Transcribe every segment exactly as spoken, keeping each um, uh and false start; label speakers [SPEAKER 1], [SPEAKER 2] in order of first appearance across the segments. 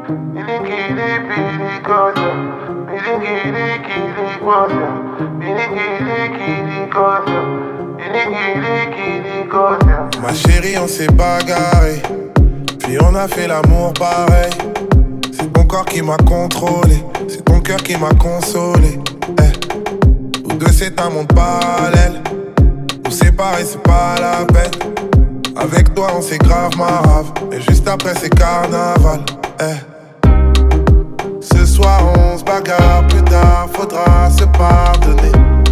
[SPEAKER 1] Milikili pilikosa, milikili kilikosa, milikili kilikosa, milikili kilikosa.
[SPEAKER 2] Ma chérie, on s'est bagarré, puis on a fait l'amour pareil. C'est ton corps qui m'a contrôlé, c'est ton cœur qui m'a consolé. Eh. Nous deux c'est un monde parallèle, nous séparer c'est pas la peine. Avec toi on s'est grave marave, mais juste après c'est carnaval. Eh. Ce soir on se bagarre, plus tard faudra se pardonner.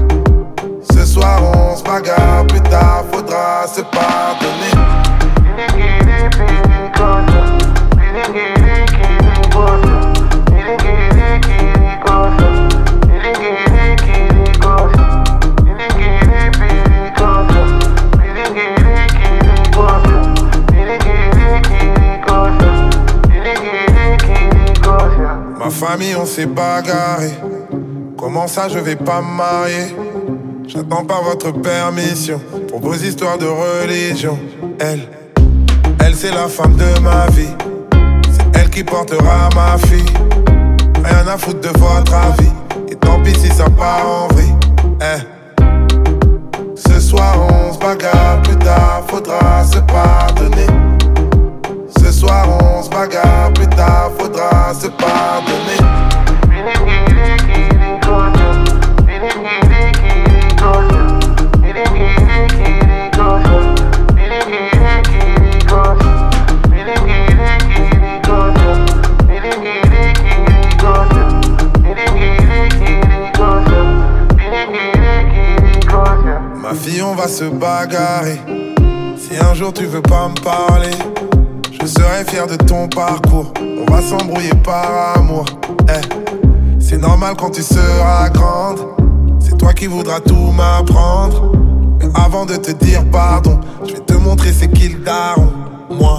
[SPEAKER 2] Ce soir on se bagarre, plus tard faudra se pardonner.
[SPEAKER 1] Milikili pilikosa, milikili kilikosa, milikili kilikosa, milikili kilikosa, milikili pilikosa, milikili kilikosa, milikili kilikosa, milikili kilikosa.
[SPEAKER 2] Ma famille on s'est bagarré, comment ça je vais pas me marier? J'attends pas votre permission pour vos histoires de religion. Elle, elle c'est la femme de ma vie, c'est elle qui portera ma fille. Rien à foutre de votre avis, et tant pis si ça part en vrille. Eh. Ce soir on se bagarre, plus tard faudra se pardonner. Ce soir on se bagarre, plus tard faudra se pardonner.
[SPEAKER 1] Milikili kilikosa, milikili kilikosa, milikili kilikosa, milikili kilikosa, milikili kilikosa, milikili kilikosa, milikili kilikosa, milikili kilikosa.
[SPEAKER 2] Ma fille on va se bagarrer, si un jour tu veux pas me parler, je serai fier de ton parcours. On va s'embrouiller par amour. Eh. C'est normal quand tu seras grande, c'est toi qui voudras tout m'apprendre. Mais avant de te dire pardon, je vais te montrer c'est qui le daron. Moi.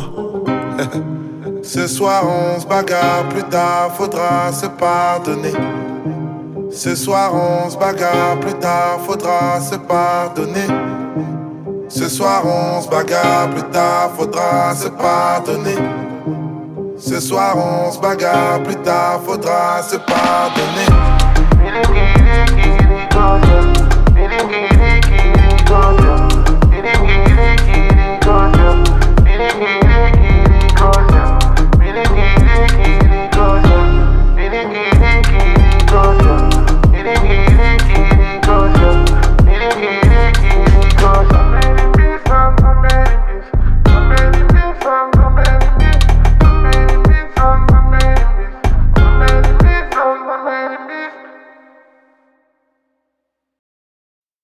[SPEAKER 2] Ce soir on se bagarre, plus tard faudra se pardonner. Ce soir on se bagarre, plus tard faudra se pardonner. Ce soir on se bagarre, plus tard faudra se pardonner. Ce soir on se bagarre, plus tard faudra se pardonner.
[SPEAKER 1] Milikili kilikosa, milikili kilikosa.